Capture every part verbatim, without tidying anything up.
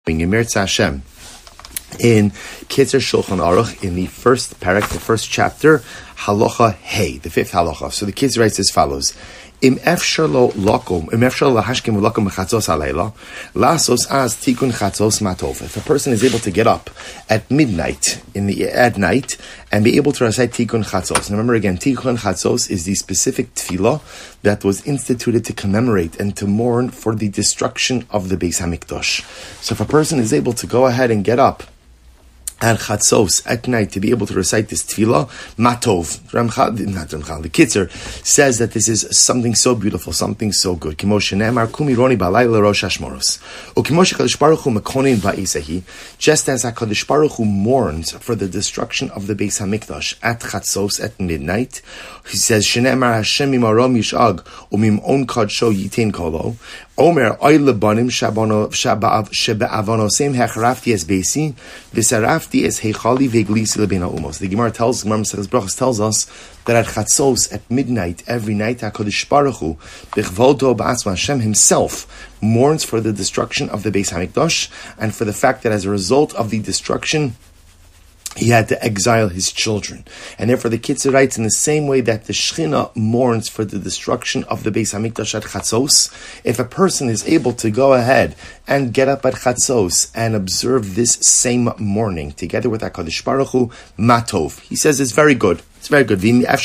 Yimirtz Hashem in Kitzer Shulchan Aruch in the first parak, the first chapter, Halacha Hey, the fifth halacha. So the kids writes as follows: Im efshar lo lakom, im efshar lo hashkim lakom bechatzos halayla, lasos az tikun chatzos matov. If a person is able to get up at midnight in the at night and be able to recite tikun chatzos. Now remember again, tikun chatzos is the specific tefillah that was instituted to commemorate and to mourn for the destruction of the Beis Hamikdash. So if a person is able to go ahead and get up at Chatzos at night to be able to recite this tefillah, matov. Ramchal, not Ramchal, the Kitzer says that this is something so beautiful, something so good. Kimo shenemar kumi roni balayla rosh hashmoros. Ukimo shekadosh baruch hu mekonin ba'isehi. Just as HaKadosh Baruch Hu mourns for the destruction of the Beis Hamikdash at Chatzos at midnight, he says shenemar Hashem imarom yishag umim on kadsho yitin kolo. Omer oyle banim shabano shabav shebeavonosem hechrafti es beisi v'sarafti es heichali v'eglisi lebena umos. The Gemara tells, Gemara Maseches Brachos tells us that at Chatzos at midnight every night HaKadosh Baruch Hu b'chvodo b'atzma Hashem himself mourns for the destruction of the Beis Hamikdash and for the fact that as a result of the destruction he had to exile his children. And therefore the Kitzer writes, in the same way that the Shechina mourns for the destruction of the Beis Hamikdash at Chatzos, if a person is able to go ahead and get up at Chatzos and observe this same mourning together with HaKadosh Baruch Hu, matov. He says it's very good. It's very good.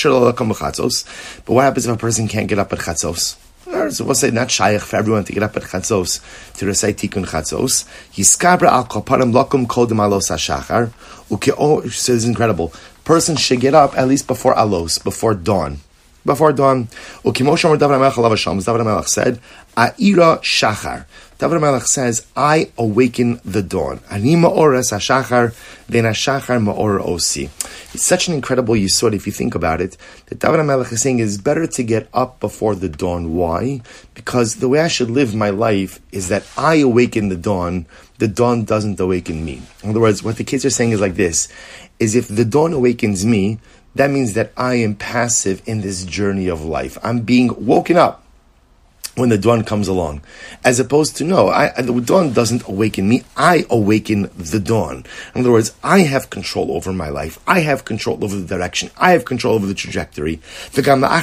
But what happens if a person can't get up at Chatzos? So we'll say not shaykh for everyone to get up at Chatzos to recite Tikun Chatzos. Yiskabra al koparim lakum kodem alos hashachar. Ukeo says incredible. Person should get up at least before alos, before dawn. Before dawn. Ukimo shomer David HaMelech alav hashalom. David HaMelech said, A'ira shachar. David HaMelech says, I awaken the dawn. Ani ma'or es hashachar, ven hashachar ma'or osi. It's such an incredible yisod if you think about it, that David HaMelech is saying it's better to get up before the dawn. Why? Because the way I should live my life is that I awaken the dawn, the dawn doesn't awaken me. In other words, what the kids are saying is like this, is if the dawn awakens me, that means that I am passive in this journey of life. I'm being woken up when the dawn comes along, as opposed to no, I, the dawn doesn't awaken me, I awaken the dawn. In other words, I have control over my life, I have control over the direction, I have control over the trajectory. So now the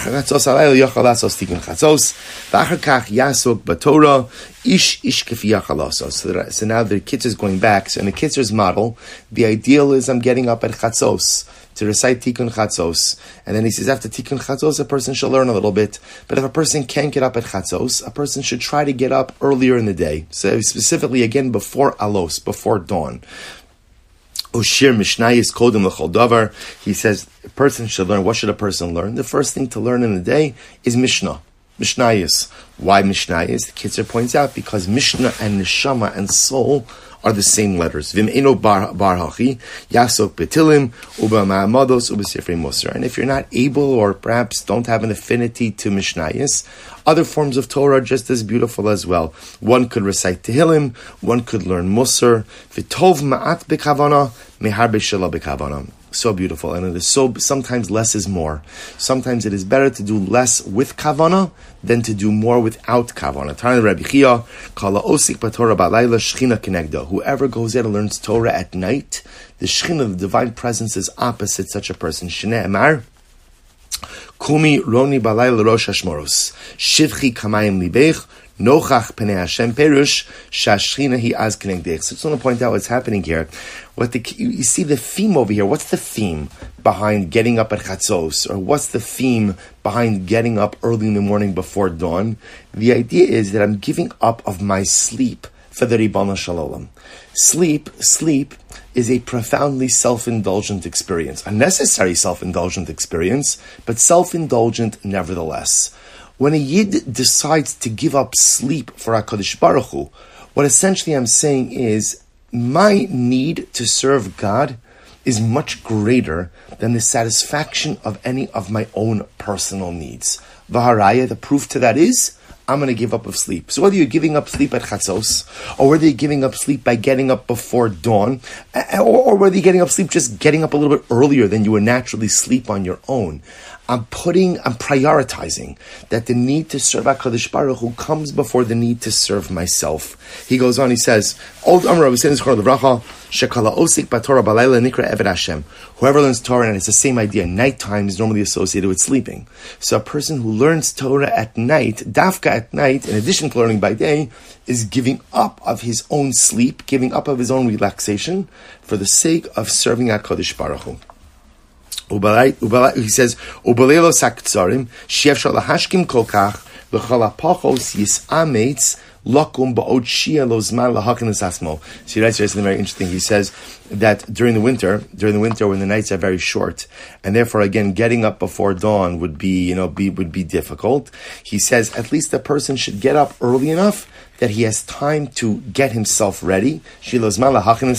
Kitzer is going back, so in the Kitzer's model, the ideal is I'm getting up at Chatzos to recite Tikun Chatzos. And then he says after Tikun Chatzos, a person should learn a little bit. But if a person can't get up at Chatzos, a person should try to get up earlier in the day. So specifically, again, before Alos, before dawn. Ushir Mishnayis Kodem L'chol Davar. He says a person should learn. What should a person learn? The first thing to learn in the day is Mishnah. Mishnayis. Why Mishnayis? The Kitzer points out because Mishnah and Neshama and soul are the same letters. Vim eno bar hachi yasok betilim uba ma'amados uba sifrei musar. And if you're not able or perhaps don't have an affinity to Mishnayos, other forms of Torah are just as beautiful as well. One could recite Tehillim, one could learn Musar. V'tov ma'at bekavana mehar b'shela bekavana. So beautiful, and it is so. Sometimes less is more. Sometimes it is better to do less with kavana than to do more without kavana. Tana Rabbi Chia, kala osik b'Torah b'alayla shchina kenegda. Whoever goes there and learns Torah at night, the shchina, the divine presence, is opposite such a person. Shnei Amar, kumi roni b'alayla rosh hashmoros, shivchi kamayim libech. Nochach Penei Hashem Perush Shashchina Hi Az Kenegdech. So I just want to point out what's happening here. What the you see the theme over here? What's the theme behind getting up at Chatzos, or what's the theme behind getting up early in the morning before dawn? The idea is that I'm giving up of my sleep for the Ribbon Shalom. Sleep, sleep is a profoundly self-indulgent experience, a necessary self-indulgent experience, but self-indulgent nevertheless. When a Yid decides to give up sleep for HaKadosh Baruch Hu, what essentially I'm saying is, my need to serve God is much greater than the satisfaction of any of my own personal needs. Vaharaya, the proof to that is, I'm going to give up of sleep. So whether you're giving up sleep at Chatzos, or whether you're giving up sleep by getting up before dawn, or, or whether you're getting up sleep just getting up a little bit earlier than you would naturally sleep on your own, I'm putting, I'm prioritizing that the need to serve HaKadosh Baruch Hu comes before the need to serve myself. He goes on, he says, Old Amar Rabbi Sins Chor Levracha, Shekala Osik Batorah Balayla Nikra Eved Hashem. Whoever learns Torah, and it's the same idea, nighttime is normally associated with sleeping. So a person who learns Torah at night, dafka at night, in addition to learning by day, is giving up of his own sleep, giving up of his own relaxation, for the sake of serving HaKadosh Baruch Hu. He says, "Ubalelo saktzarim she'efshar lahashkim kolkach v'chol hapachos yisametz lakum ba'od shia lo zman lahakenes asmo." So he writes something very interesting. He says that during the winter, during the winter when the nights are very short, and therefore again getting up before dawn would be, you know, be would be difficult. He says at least a person should get up early enough that he has time to get himself ready, to get to shul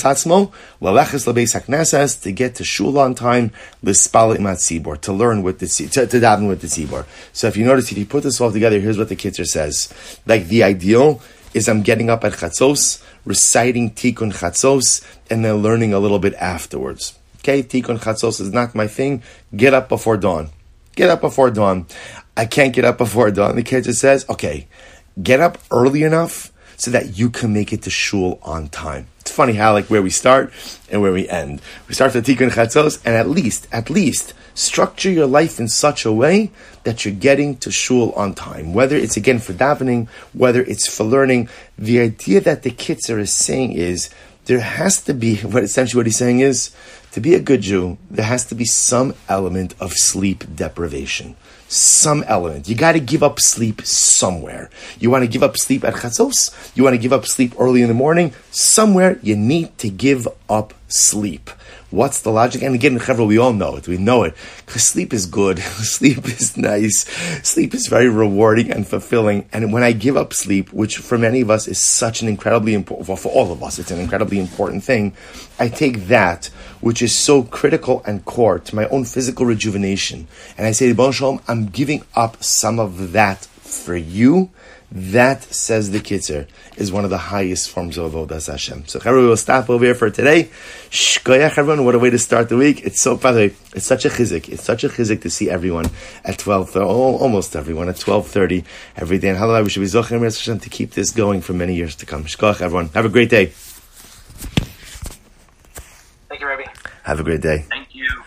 on time, to learn with the to, to daven with the tzibor. So if you notice, if you put this all together, here's what the Kitzur says. Like the ideal is I'm getting up at Chatzos, reciting Tikkun Chatzos, and then learning a little bit afterwards. Okay, Tikkun Chatzos is not my thing. Get up before dawn. Get up before dawn. I can't get up before dawn. The Kitzur says, okay, get up early enough so that you can make it to shul on time. It's funny how, like, where we start and where we end. We start the Tikkun Chatzos, and at least, at least, structure your life in such a way that you're getting to shul on time. Whether it's, again, for davening, whether it's for learning. The idea that the Kitzur is saying is, there has to be, what essentially what he's saying is, to be a good Jew, there has to be some element of sleep deprivation. Some element. You got to give up sleep somewhere. You want to give up sleep at Chatzos? You want to give up sleep early in the morning? Somewhere you need to give up sleep. What's the logic? And again, in Chevra, we all know it. We know it. Because sleep is good. Sleep is nice. Sleep is very rewarding and fulfilling. And when I give up sleep, which for many of us is such an incredibly important, well, for all of us, it's an incredibly important thing, I take that, which is so critical and core to my own physical rejuvenation, and I say to Bon Shalom, I'm giving up some of that for you. That, says the Kitzur, is one of the highest forms of Avodas Hashem. So, Charu, we'll stop over here for today. Shkoyach, everyone. What a way to start the week. It's so, by the way, it's such a chizik. It's such a chizik to see everyone at twelve, almost everyone at twelve thirty every day. And how we should be Zochim Hashem to keep this going for many years to come. Shkoyach, everyone. Have a great day. Thank you, Rabbi. Have a great day. Thank you.